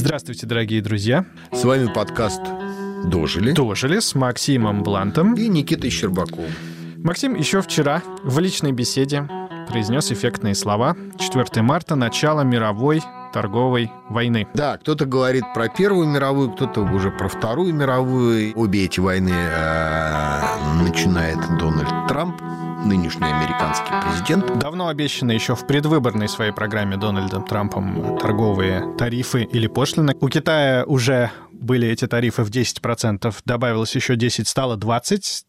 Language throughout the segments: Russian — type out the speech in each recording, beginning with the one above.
Здравствуйте, дорогие друзья. С вами подкаст «Дожили». Дожили с Максимом Блантом и Никитой Щербаковым. Максим еще вчера в личной беседе произнес эффектные слова. 4 марта — начало мировой торговой войны. Да, кто-то говорит про Первую мировую, кто-то уже про Вторую мировую. Обе эти войны начинает Дональд Трамп, нынешний американский президент. Давно обещаны еще в предвыборной своей программе Дональдом Трампом торговые тарифы или пошлины. У Китая уже были эти тарифы в 10%, добавилось еще 10, стало 20,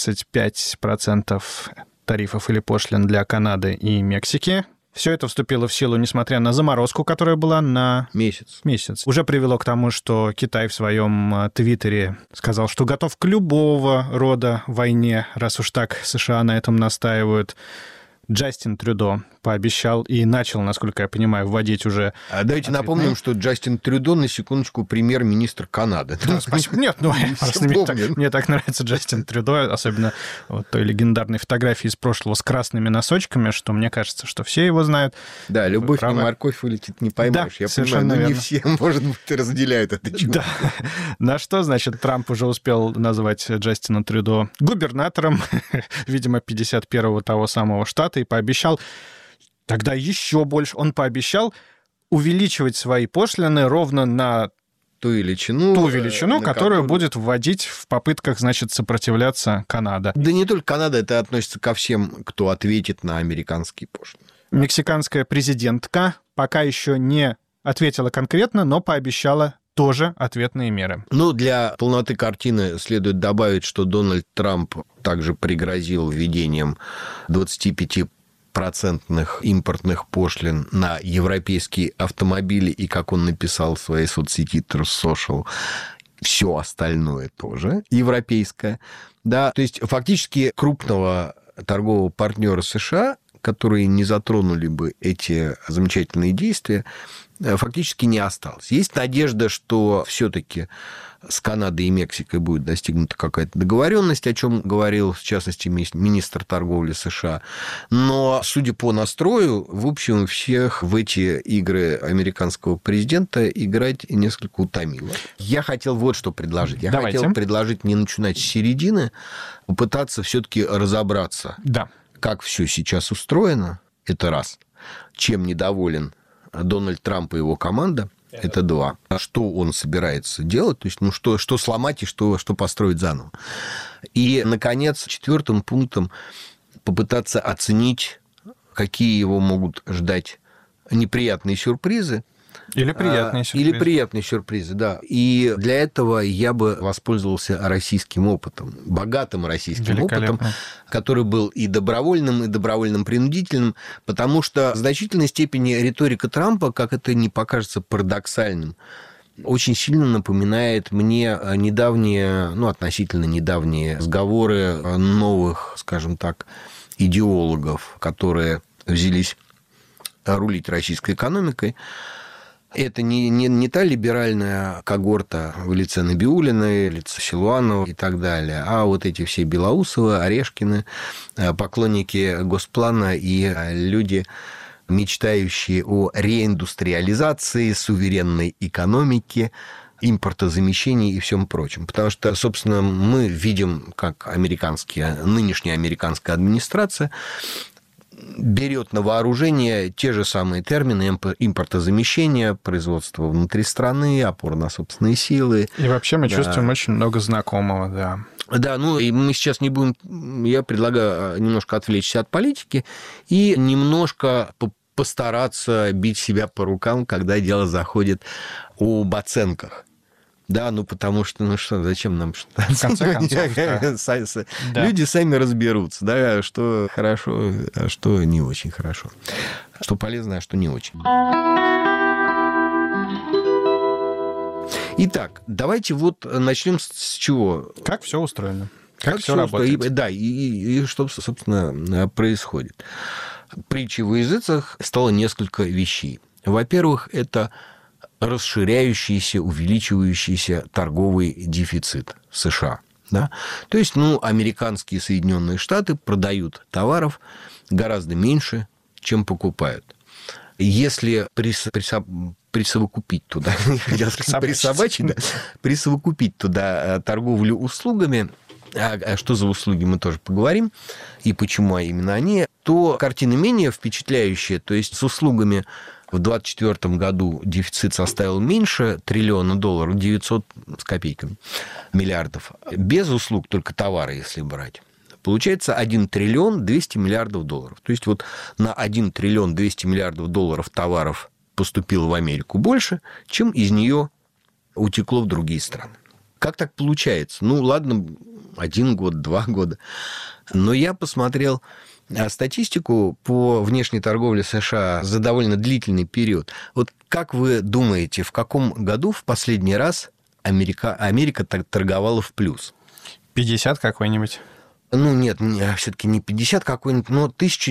25% тарифов или пошлин для Канады и Мексики. Все это вступило в силу, несмотря на заморозку, которая была на месяц. Уже привело к тому, что Китай в своем твиттере сказал, что готов к любого рода войне, раз уж так США на этом настаивают. Джастин Трюдо пообещал и начал, насколько я понимаю, вводить уже... Давайте напомним, что Джастин Трюдо, на секундочку, премьер-министр Канады. Да, спасибо. Нет, мне так нравится Джастин Трюдо, особенно вот той легендарной фотографии из прошлого с красными носочками, что мне кажется, что все его знают. Да, любовь на морковь вылетит, не поймешь. Да, я понимаю, но не все, может быть, разделяют это чувство. Да. На что, значит, Трамп уже успел назвать Джастина Трюдо губернатором, видимо, 51-го того самого штата, и пообещал тогда еще больше. Он пообещал увеличивать свои пошлины ровно на ту величину, которую будет вводить в попытках, значит, сопротивляться Канада. Да не только Канада, это относится ко всем, кто ответит на американские пошлины. Мексиканская президентка пока еще не ответила конкретно, но пообещала тоже ответные меры. Ну, для полноты картины следует добавить, что Дональд Трамп также пригрозил введением 25% импортных пошлин на европейские автомобили, и, как он написал в своей соцсети Truth Social, все остальное тоже европейское. Да, то есть фактически крупного торгового партнера США, которые не затронули бы эти замечательные действия, фактически не осталось. Есть надежда, что все-таки с Канадой и Мексикой будет достигнута какая-то договоренность, о чем говорил, в частности, министр торговли США. Но, судя по настрою, в общем, всех в эти игры американского президента играть несколько утомило. Я хотел вот что предложить. Давайте. Хотел предложить не начинать с середины, попытаться все-таки разобраться, как все сейчас устроено. Это раз. Чем недоволен Дональд Трамп и его команда. Это два. А что он собирается делать? То есть, что сломать и что построить заново. И, наконец, 4 пунктом попытаться оценить, какие его могут ждать неприятные сюрпризы. Или приятные сюрпризы. Или приятные сюрпризы, да. И для этого я бы воспользовался российским опытом, богатым российским опытом, который был и добровольным-принудительным, потому что в значительной степени риторика Трампа, как это не покажется парадоксальным, очень сильно напоминает мне относительно недавние разговоры новых, скажем так, идеологов, которые взялись рулить российской экономикой. Это не та либеральная когорта в лице Набиуллиной, в лице Силуанова и так далее, а вот эти все Белоусовы, Орешкины, поклонники Госплана и люди, мечтающие о реиндустриализации, суверенной экономике, импортозамещении и всем прочем. Потому что, собственно, мы видим, как нынешняя американская администрация берет на вооружение те же самые термины: импортозамещение, производство внутри страны, опора на собственные силы. И вообще мы чувствуем очень много знакомого, да. Да, и мы сейчас не будем... Я предлагаю немножко отвлечься от политики и немножко постараться бить себя по рукам, когда дело заходит об оценках. Да, потому что, зачем нам что-то... В конце концов, да. Люди сами разберутся, да, что хорошо, а что не очень хорошо. Что полезно, а что не очень. Итак, давайте начнем с чего? Как все устроено? Как все работает? Да, и что, собственно, происходит. Притчей во языцах стало несколько вещей. Во-первых, это расширяющийся, увеличивающийся торговый дефицит США. Да? То есть, американские Соединенные Штаты продают товаров гораздо меньше, чем покупают. Если присовокупить туда, присовокупить туда торговлю услугами, а что за услуги, мы тоже поговорим, и почему именно они, то картина менее впечатляющая. То есть с услугами в 2024 году дефицит составил меньше $1 триллиона, 900 с копейками миллиардов. Без услуг, только товары, если брать, получается 1 триллион 200 миллиардов долларов. То есть вот на 1 триллион 200 миллиардов долларов товаров поступило в Америку больше, чем из нее утекло в другие страны. Как так получается? Ну, ладно, 1 год, 2 года. Но я посмотрел статистику по внешней торговле США за довольно длительный период. Вот как вы думаете, в каком году в последний раз Америка торговала в плюс? 50 какой-нибудь? Ну, нет, все-таки не 50 какой-нибудь, но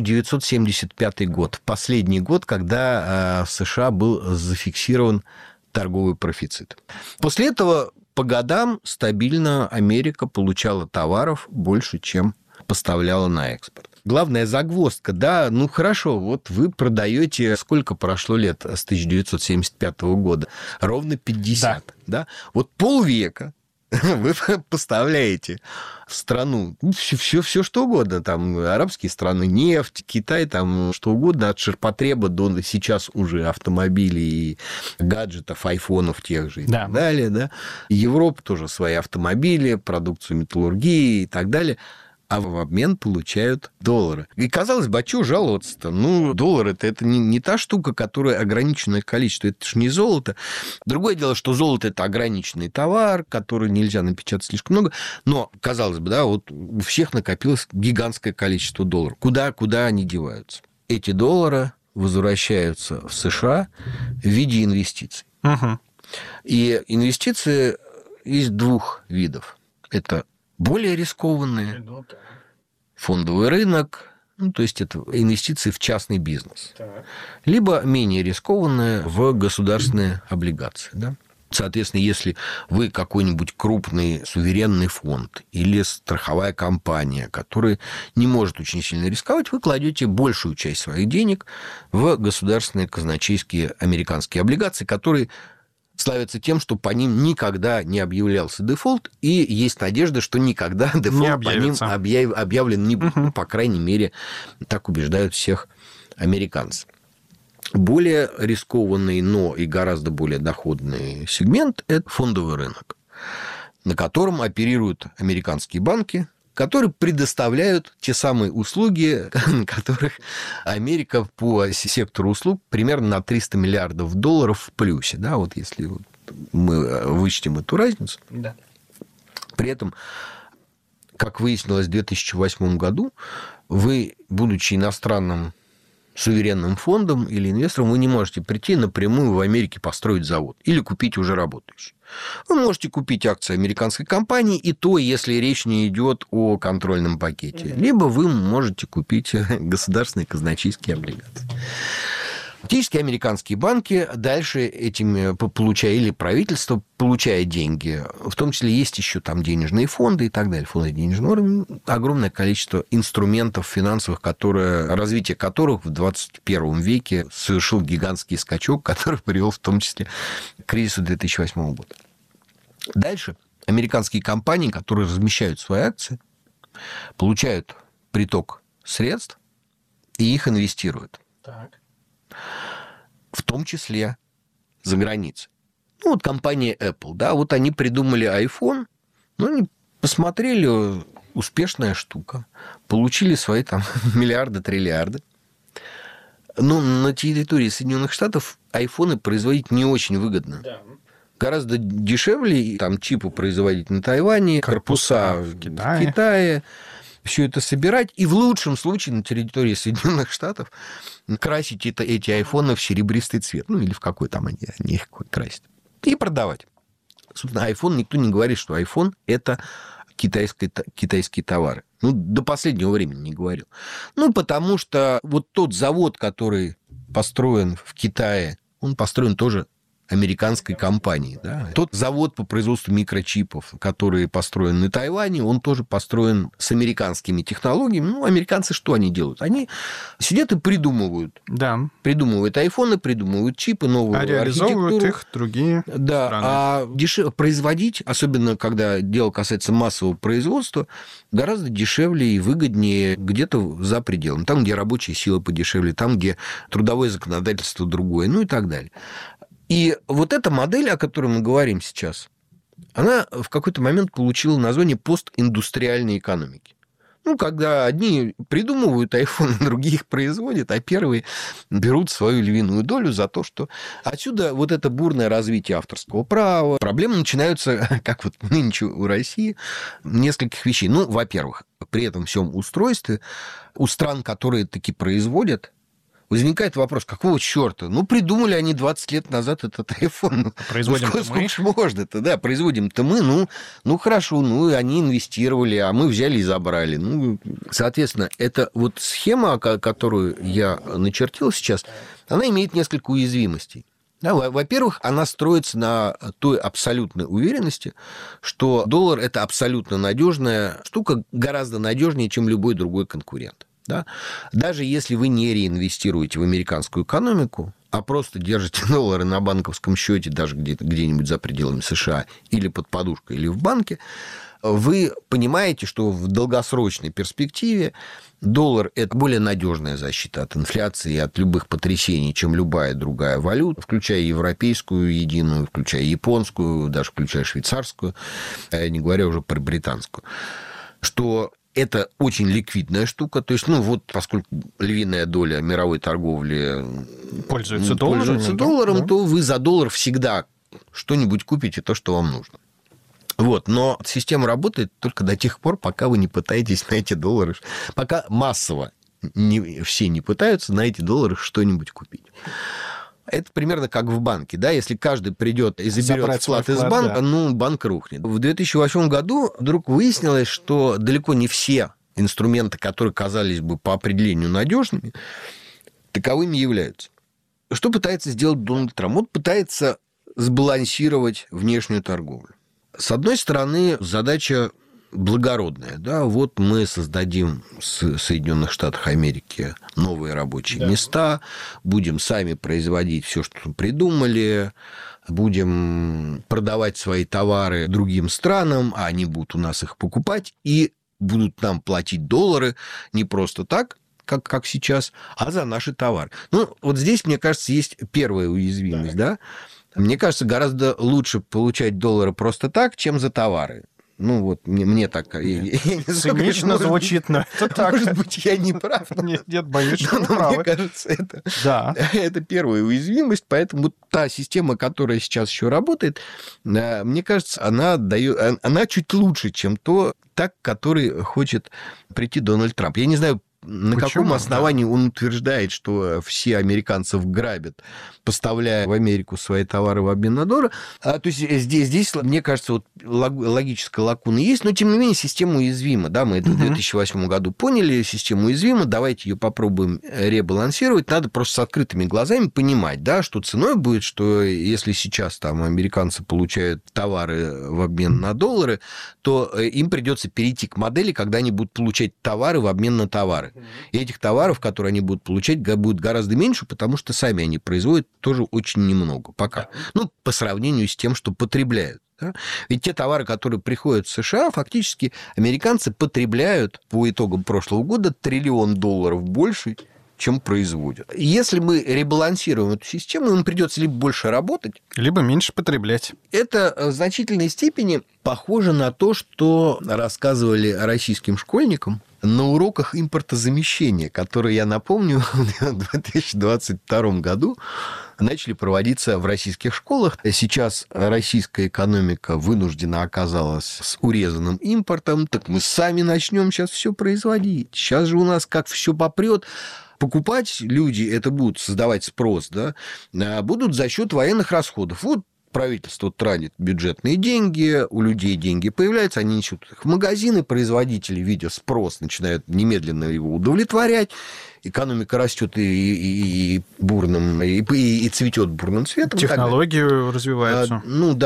1975 год. Последний год, когда в США был зафиксирован торговый профицит. После этого по годам стабильно Америка получала товаров больше, чем поставляла на экспорт. Главная загвоздка, да, ну хорошо, вот вы продаете, сколько прошло лет с 1975 года? Ровно 50, да? Вот полвека вы поставляете в страну все что угодно, там арабские страны, нефть, Китай, там что угодно, от ширпотреба до сейчас уже автомобилей, гаджетов, айфонов тех же и так далее, да. Европа тоже свои автомобили, продукцию металлургии и так далее. А в обмен получают доллары. И, казалось бы, а чего жаловаться-то? Ну, доллары это не та штука, которая ограниченное количество. Это же не золото. Другое дело, что золото – это ограниченный товар, который нельзя напечатать слишком много. Но, казалось бы, да, вот у всех накопилось гигантское количество долларов. Куда они деваются? Эти доллары возвращаются в США в виде инвестиций. Угу. И инвестиции есть 2 видов. Это более рискованные, фондовый рынок, ну, то есть это инвестиции в частный бизнес, либо менее рискованные в государственные облигации. Да? Соответственно, если вы какой-нибудь крупный суверенный фонд или страховая компания, которая не может очень сильно рисковать, вы кладете большую часть своих денег в государственные казначейские американские облигации, которые славятся тем, что по ним никогда не объявлялся дефолт, и есть надежда, что никогда дефолт по ним объявлен не будет. По крайней мере, так убеждают всех американцев. Более рискованный, но и гораздо более доходный сегмент – это фондовый рынок, на котором оперируют американские банки, которые предоставляют те самые услуги, которых Америка по сектору услуг примерно на $300 миллиардов в плюсе. Да, вот если мы вычтем эту разницу. Да. При этом, как выяснилось в 2008 году, вы, будучи иностранным суверенным фондом или инвестором, вы не можете прийти напрямую в Америке построить завод или купить уже работающий. Вы можете купить акции американской компании, и то, если речь не идет о контрольном пакете. Либо вы можете купить государственные казначейские облигации. Фактически американские банки дальше этим получая, или правительство, получая деньги, в том числе есть еще там денежные фонды и так далее, фонды денежного уровня, огромное количество инструментов финансовых, развитие которых в 21 веке совершил гигантский скачок, который привел в том числе к кризису 2008 года. Дальше американские компании, которые размещают свои акции, получают приток средств и их инвестируют. Так. В том числе за границей. Ну, вот компания Apple, да, вот они придумали iPhone, ну, они посмотрели, успешная штука, получили свои там миллиарды, триллиарды. Но на территории Соединенных Штатов айфоны производить не очень выгодно. Да. Гораздо дешевле там чипы производить на Тайване, корпуса в Китае. Все это собирать, и в лучшем случае на территории Соединенных Штатов красить эти айфоны в серебристый цвет. Ну, или в какой там они их красят. И продавать. Собственно, айфон, никто не говорит, что айфон – это китайские товары. Ну, до последнего времени не говорил. Ну, потому что вот тот завод, который построен в Китае, он построен тоже американской компании. Да? Тот завод по производству микрочипов, который построен на Тайване, он тоже построен с американскими технологиями. Ну, американцы что они делают? Они сидят и придумывают. Да. Придумывают айфоны, придумывают чипы, новую архитектуру. Реализовывают их другие да, страны. А производить, особенно когда дело касается массового производства, гораздо дешевле и выгоднее где-то за пределом. Там, где рабочая сила подешевле, там, где трудовое законодательство другое, ну и так далее. И вот эта модель, о которой мы говорим сейчас, она в какой-то момент получила название постиндустриальной экономики. Ну, когда одни придумывают iPhone, другие их производят, а первые берут свою львиную долю за то, что отсюда вот это бурное развитие авторского права. Проблемы начинаются, как вот нынче у России, нескольких вещей. Ну, во-первых, при этом всем устройстве у стран, которые таки производят, возникает вопрос, какого черта? Ну, придумали они 20 лет назад этот iPhone. Производим-то мы. Сколько ж можно-то, да, производим-то мы. Ну, хорошо, ну, они инвестировали, а мы взяли и забрали. Ну, соответственно, это вот схема, которую я начертил сейчас, она имеет несколько уязвимостей. Да, во-первых, она строится на той абсолютной уверенности, что доллар – это абсолютно надежная штука, гораздо надежнее, чем любой другой конкурент. Да? Даже если вы не реинвестируете в американскую экономику, а просто держите доллары на банковском счете даже где-нибудь за пределами США или под подушкой, или в банке, вы понимаете, что в долгосрочной перспективе доллар – это более надежная защита от инфляции и от любых потрясений, чем любая другая валюта, включая европейскую единую, включая японскую, даже включая швейцарскую, не говоря уже про британскую. Что это очень ликвидная штука. То есть, ну, вот поскольку львиная доля мировой торговли пользуется долларом, да? То вы за доллар всегда что-нибудь купите, то, что вам нужно. Вот. Но система работает только до тех пор, пока вы не пытаетесь на эти доллары... Пока массово все не пытаются на эти доллары что-нибудь купить. Это примерно как в банке, да, если каждый придет и заберет вклад из банка, да. Ну, банк рухнет. В 2008 году вдруг выяснилось, что далеко не все инструменты, которые казались бы по определению надежными, таковыми являются. Что пытается сделать Дональд Трамп? Он пытается сбалансировать внешнюю торговлю. С одной стороны, задача благородная, да, вот мы создадим в Соединенных Штатах Америки новые рабочие места, будем сами производить все, что придумали, будем продавать свои товары другим странам, а они будут у нас их покупать и будут нам платить доллары не просто так, как сейчас, а за наши товары. Ну, вот здесь, мне кажется, есть первая уязвимость, да. Мне кажется, гораздо лучше получать доллары просто так, чем за товары. Ну, вот мне так... Цинично звучит, но это так. Может быть, я не прав. Нет, боюсь, что вы правы. Мне кажется, это первая уязвимость, поэтому та система, которая сейчас еще работает, мне кажется, она чуть лучше, чем так, к которой хочет прийти Дональд Трамп. Я не знаю, на каком основании он утверждает, что все американцев грабят, поставляя в Америку свои товары в обмен на доллары. То есть здесь, мне кажется, вот логическая лакуна есть, но, тем не менее, система уязвима. Да, мы это в 2008 году поняли, система уязвима, давайте ее попробуем ребалансировать. Надо просто с открытыми глазами понимать, да, что ценой будет, что если сейчас там американцы получают товары в обмен на доллары, то им придется перейти к модели, когда они будут получать товары в обмен на товары. И этих товаров, которые они будут получать, будет гораздо меньше, потому что сами они производят тоже очень немного пока. Ну, по сравнению с тем, что потребляют. Да? Ведь те товары, которые приходят в США, фактически американцы потребляют по итогам прошлого года $1 триллион больше, чем производят. Если мы ребалансируем эту систему, им придется либо больше работать, либо меньше потреблять. Это в значительной степени похоже на то, что рассказывали российским школьникам на уроках импортозамещения, которые, я напомню, в 2022 году начали проводиться в российских школах. Сейчас российская экономика вынуждена оказалась с урезанным импортом, так мы сами начнем сейчас все производить. Сейчас же у нас как все попрет. Покупать люди это будут создавать спрос, да, будут за счет военных расходов. Вот Правительство тратит бюджетные деньги, у людей деньги появляются, они несут их в магазины, производители, видя спрос, начинают немедленно его удовлетворять, экономика растет и бурным, и цветет бурным цветом. Технологии развиваются.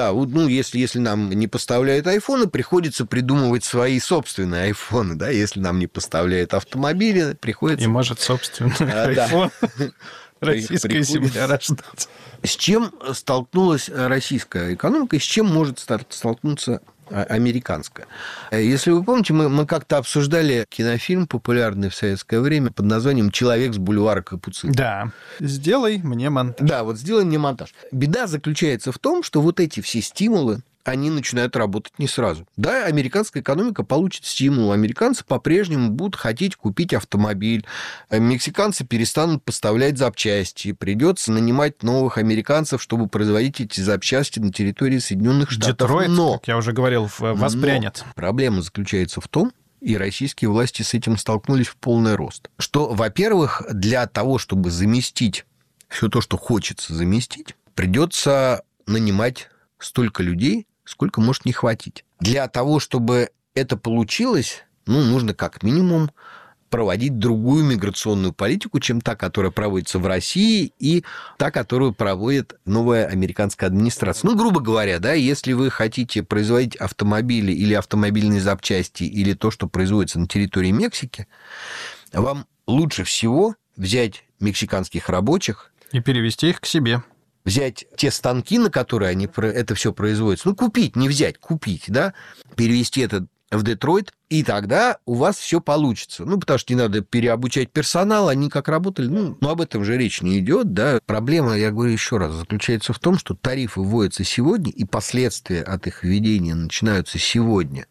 Если нам не поставляют айфоны, приходится придумывать свои собственные айфоны, да, если нам не поставляют автомобили, приходится... И может собственный айфон российская земля рождаться. С чем столкнулась российская экономика и с чем может столкнуться американская? Если вы помните, мы как-то обсуждали кинофильм, популярный в советское время, под названием «Человек с бульвара Капуцинов». Да. Сделай мне монтаж. Да, вот сделай мне монтаж. Беда заключается в том, что вот эти все стимулы, они начинают работать не сразу. Да, американская экономика получит стимул. Американцы по-прежнему будут хотеть купить автомобиль. Мексиканцы перестанут поставлять запчасти. Придется нанимать новых американцев, чтобы производить эти запчасти на территории Соединенных Штатов. Детройт, как я уже говорил, воспрянет. Проблема заключается в том, и российские власти с этим столкнулись в полный рост, что, во-первых, для того, чтобы заместить все то, что хочется заместить, придется нанимать столько людей, сколько может не хватить. Для того, чтобы это получилось, нужно как минимум проводить другую миграционную политику, чем та, которая проводится в России, и та, которую проводит новая американская администрация. Грубо говоря, да, если вы хотите производить автомобили или автомобильные запчасти, или то, что производится на территории Мексики, вам лучше всего взять мексиканских рабочих и перевести их к себе. Взять те станки, на которые они это все производится, купить, не взять, купить, да, перевести это в Детройт, и тогда у вас все получится. Потому что не надо переобучать персонал, они как работали, об этом же речь не идет, да. Проблема, я говорю еще раз, заключается в том, что тарифы вводятся сегодня, и последствия от их введения начинаются сегодня.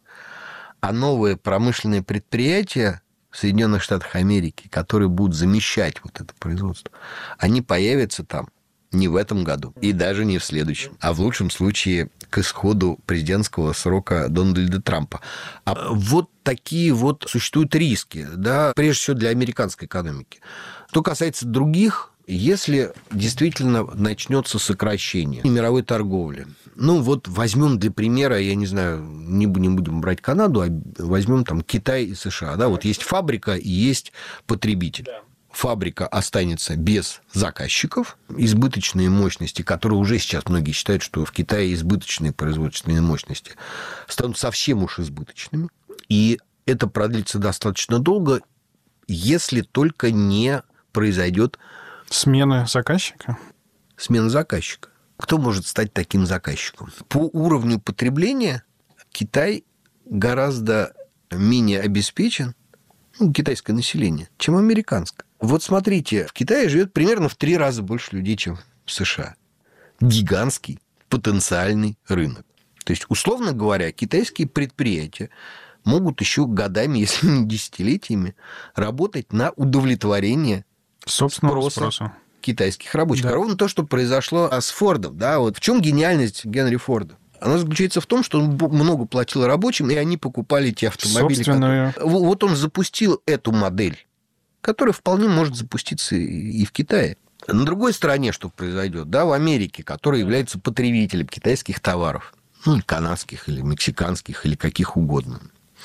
А новые промышленные предприятия в Соединенных Штатах Америки, которые будут замещать вот это производство, они появятся там не в этом году и даже не в следующем, а в лучшем случае к исходу президентского срока Дональда Трампа. А вот такие вот существуют риски, да, прежде всего для американской экономики. Что касается других, если действительно начнется сокращение мировой торговли, возьмем для примера, я не знаю, не будем брать Канаду, а возьмем там Китай и США, да, вот есть фабрика и есть потребитель. Фабрика останется без заказчиков, избыточные мощности, которые уже сейчас многие считают, что в Китае избыточные производственные мощности, станут совсем уж избыточными. И это продлится достаточно долго, если только не произойдет смена заказчика. Смена заказчика. Кто может стать таким заказчиком? По уровню потребления Китай гораздо менее обеспечен, китайское население, чем американское. Вот смотрите, в Китае живет примерно в 3 раза больше людей, чем в США. Гигантский потенциальный рынок. То есть, условно говоря, китайские предприятия могут еще годами, если не десятилетиями, работать на удовлетворение собственного спроса китайских рабочих. Да. Ровно то, что произошло с Фордом. Да? Вот в чем гениальность Генри Форда? Она заключается в том, что он много платил рабочим, и они покупали те автомобили. Собственную. Вот он запустил эту модель, которая вполне может запуститься и в Китае. На другой стороне что произойдет? Да, в Америке, которая является потребителем китайских товаров, или канадских, или мексиканских, или каких угодно,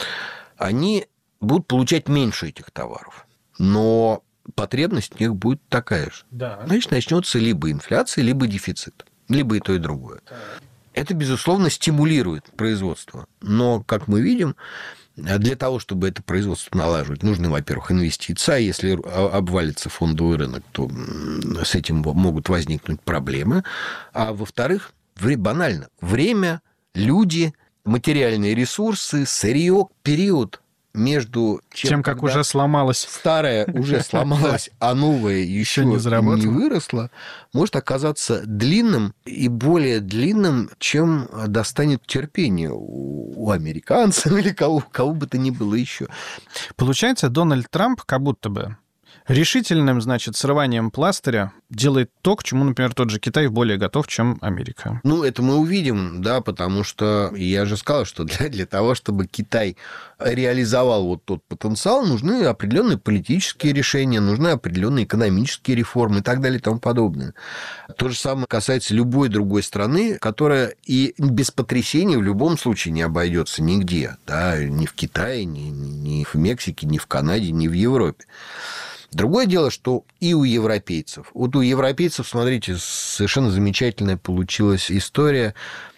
они будут получать меньше этих товаров. Но потребность в них будет такая же. Да. Значит, начнется либо инфляция, либо дефицит. Либо и то, и другое. Да. Это, безусловно, стимулирует производство. Но, как мы видим, для того, чтобы это производство налаживать, нужны, во-первых, инвестиции. А если обвалится фондовый рынок, то с этим могут возникнуть проблемы. А во-вторых, банально, время, люди, материальные ресурсы, сырье, период между тем, как уже сломалось. Старое уже сломалось, а новое еще не выросло, может оказаться длинным и более длинным, чем достанет терпение у американцев или кого бы то ни было еще. Получается, Дональд Трамп как будто бы Решительным, значит, срыванием пластыря делает то, к чему, например, тот же Китай более готов, чем Америка. Ну, это мы увидим, да, потому что я же сказал, что для того, чтобы Китай реализовал вот тот потенциал, нужны определенные политические решения, нужны определенные экономические реформы и так далее и тому подобное. То же самое касается любой другой страны, которая и без потрясений в любом случае не обойдется нигде, да, ни в Китае, ни в Мексике, ни в Канаде, ни в Европе. Другое дело, что и у европейцев. Вот у европейцев, смотрите, совершенно замечательная получилась история.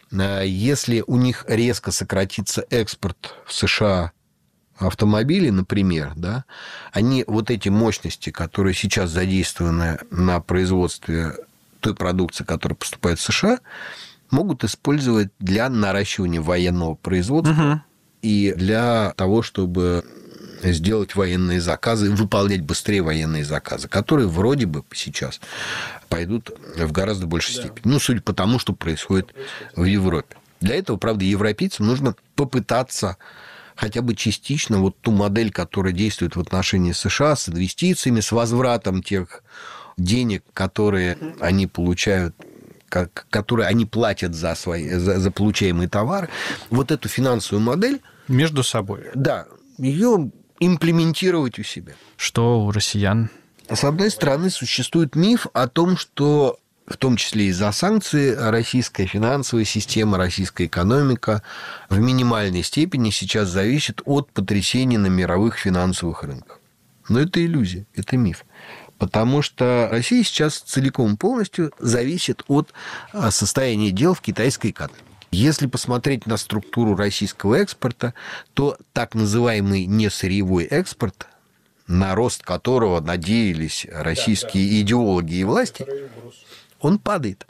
Если у них резко сократится экспорт в США автомобилей, например, да, они вот эти мощности, которые сейчас задействованы на производстве той продукции, которая поступает в США, могут использовать для наращивания военного производства и для того, чтобы сделать военные заказы, выполнять быстрее военные заказы, которые вроде бы сейчас пойдут в гораздо большей степени. Ну, судя по тому, что происходит в Европе. Для этого, правда, европейцам нужно попытаться хотя бы частично вот ту модель, которая действует в отношении США, с инвестициями, с возвратом тех денег, которые они получают, которые они платят за получаемые товары, вот эту финансовую модель... Между собой. Да, ее имплементировать у себя. Что у россиян? С одной стороны, существует миф о том, что в том числе из-за санкций российская финансовая система, российская экономика в минимальной степени сейчас зависит от потрясений на мировых финансовых рынках. Но это иллюзия, это миф. Потому что Россия сейчас целиком полностью зависит от состояния дел в китайской экономике. Если посмотреть на структуру российского экспорта, то так называемый несырьевой экспорт, на рост которого надеялись российские идеологи и власти, он падает.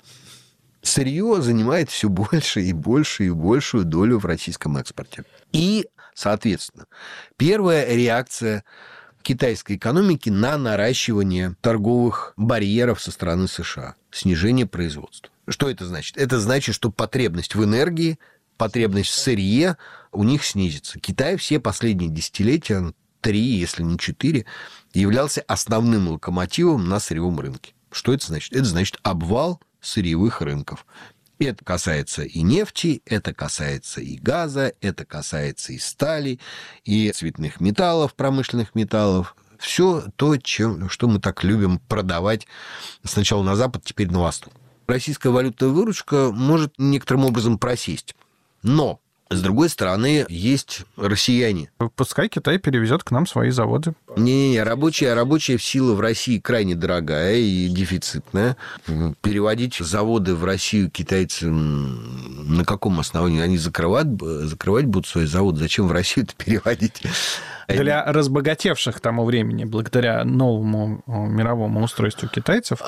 Сырье занимает все больше и больше и большую долю в российском экспорте. И, соответственно, первая реакция китайской экономики на наращивание торговых барьеров со стороны США, снижение производства. Что это значит? Это значит, что потребность в энергии, потребность в сырье у них снизится. Китай все последние десятилетия, 3, если не 4, являлся основным локомотивом на сырьевом рынке. Что это значит? Это значит обвал сырьевых рынков. Это касается и нефти, это касается и газа, это касается и стали, и цветных металлов, промышленных металлов. Все то, что мы так любим продавать сначала на Запад, теперь на Восток. Российская валютная выручка может некоторым образом просесть. Но, с другой стороны, есть россияне. Пускай Китай перевезет к нам свои заводы. Не-не-не, рабочая сила в России крайне дорогая и дефицитная. Переводить заводы в Россию китайцы на каком основании? Они закрывать будут свои заводы. Зачем в Россию это переводить? Для разбогатевших к тому времени, благодаря новому мировому устройству китайцев,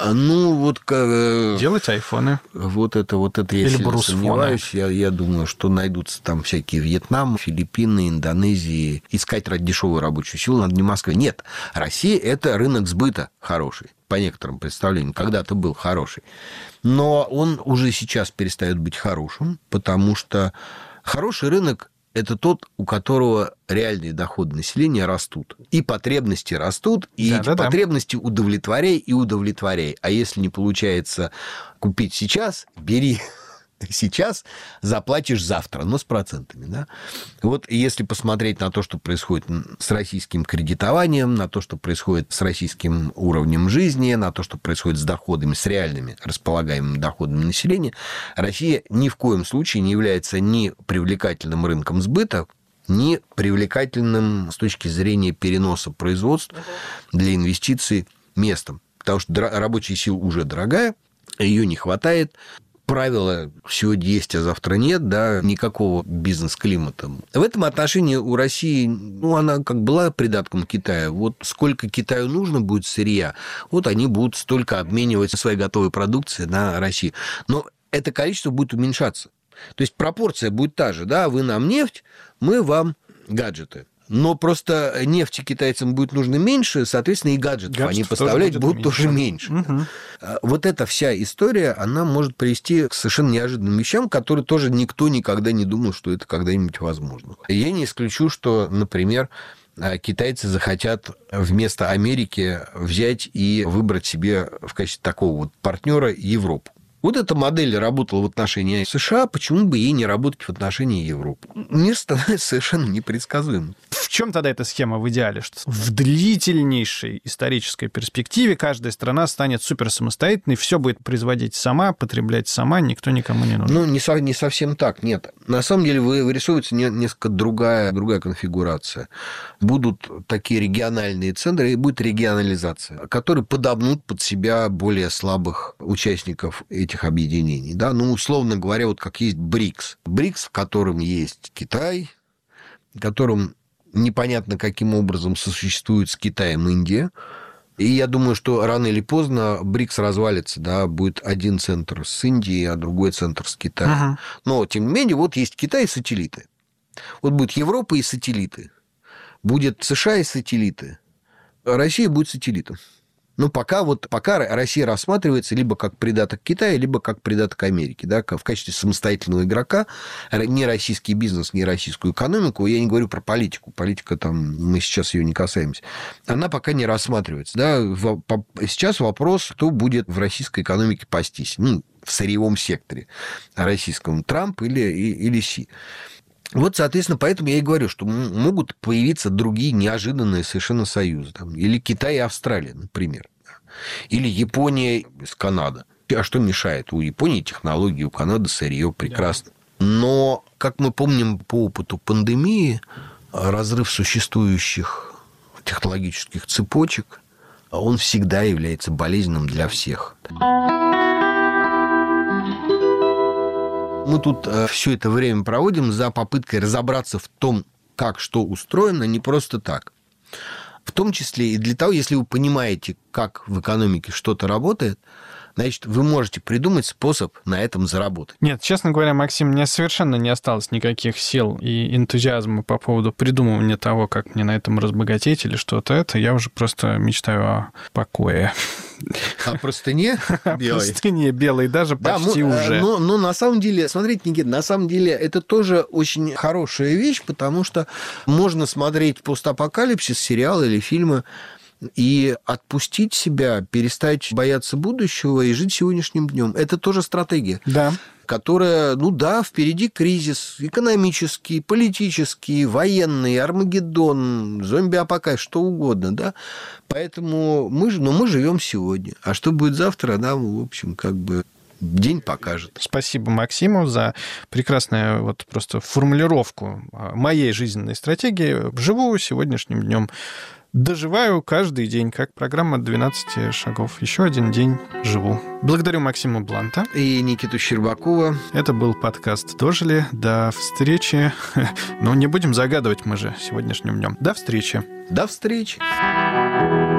делать айфоны. Вот это я сильно сомневаюсь. Я думаю, что найдутся там всякие Вьетнам, Филиппины, Индонезии. Искать ради дешевую рабочую силу надо не в Москве. Нет, Россия – это рынок сбыта хороший, по некоторым представлениям. Когда-то был хороший. Но он уже сейчас перестает быть хорошим, потому что хороший рынок – это тот, у которого реальные доходы населения растут. И потребности растут, и потребности удовлетворяй и удовлетворяй. А если не получается купить сейчас, бери сейчас, заплатишь завтра, но с процентами. Да? Вот если посмотреть на то, что происходит с российским кредитованием, на то, что происходит с российским уровнем жизни, на то, что происходит с доходами, с реальными располагаемыми доходами населения, Россия ни в коем случае не является ни привлекательным рынком сбыта, ни привлекательным с точки зрения переноса производства для инвестиций местом. Потому что рабочая сила уже дорогая, ее не хватает. Правило сегодня есть, а завтра нет, да, никакого бизнес-климата. В этом отношении у России, она как была придатком Китая, вот сколько Китаю нужно будет сырья, вот они будут столько обменивать своей готовой продукции на Россию. Но это количество будет уменьшаться. То есть пропорция будет та же, да, вы нам нефть, мы вам гаджеты. Но просто нефти китайцам будет нужно меньше, соответственно, и гаджетов они поставлять будут тоже меньше. Угу. Вот эта вся история, она может привести к совершенно неожиданным вещам, которые тоже никто никогда не думал, что это когда-нибудь возможно. Я не исключу, что, например, китайцы захотят вместо Америки взять и выбрать себе в качестве такого вот партнера Европу. Вот эта модель работала в отношении США, почему бы ей не работать в отношении Европы? Мир становится совершенно непредсказуемым. В чем тогда эта схема в идеале? Что в длительнейшей исторической перспективе каждая страна станет суперсамостоятельной, все будет производить сама, потреблять сама, никто никому не нужен. Ну, не совсем так, нет. На самом деле вырисовывается несколько другая конфигурация. Будут такие региональные центры, и будет регионализация, которые подомнут под себя более слабых участников этих объединений. Да? Ну, условно говоря, вот как есть БРИКС. БРИКС, в котором есть Китай, в котором непонятно, каким образом сосуществует с Китаем Индия. И я думаю, что рано или поздно БРИКС развалится, да, будет один центр с Индией, а другой центр с Китаем. Ага. Но, тем не менее, вот есть Китай и сателлиты. Вот будет Европа и сателлиты. Будет США и сателлиты. Россия будет сателлитом. Но пока Россия рассматривается либо как придаток Китая, либо как придаток Америки, да, в качестве самостоятельного игрока, не российский бизнес, не российскую экономику, я не говорю про политику, политика там, мы сейчас ее не касаемся, она пока не рассматривается. Да. Сейчас вопрос, кто будет в российской экономике пастись, ну, в сырьевом секторе российском, Трамп или Си. Вот, соответственно, поэтому я и говорю, что могут появиться другие неожиданные совершенно союзы. Там, или Китай и Австралия, например. Или Япония с Канадой. А что мешает? У Японии технологии, у Канады сырье прекрасно. Но, как мы помним по опыту пандемии, разрыв существующих технологических цепочек, он всегда является болезненным для всех. Мы тут все это время проводим за попыткой разобраться в том, как что устроено, не просто так. В том числе и для того, если вы понимаете, как в экономике что-то работает, значит, вы можете придумать способ на этом заработать. Нет, честно говоря, Максим, мне совершенно не осталось никаких сил и энтузиазма по поводу придумывания того, как мне на этом разбогатеть или что-то это. Я уже просто мечтаю о покое. А простыне белой? Простыне белой даже почти уже. Но на самом деле, смотрите, Никита, на самом деле это тоже очень хорошая вещь, потому что можно смотреть постапокалипсис, сериалы или фильмы, и отпустить себя, перестать бояться будущего и жить сегодняшним днем. Это тоже стратегия. Да. Которая, ну да, впереди кризис экономический, политический, военный, Армагеддон, зомби-апокалипсис, что угодно, да. Поэтому мы живем сегодня. А что будет завтра, нам, в общем, как бы день покажет. Спасибо Максиму за прекрасную вот просто формулировку моей жизненной стратегии. Живу сегодняшним днем. Доживаю каждый день, как программа 12 шагов. Еще один день живу. Благодарю Максима Бланта. И Никиту Щербакова. Это был подкаст «Дожили». До встречи. Ну, не будем загадывать мы же сегодняшним днем. До встречи. До встречи.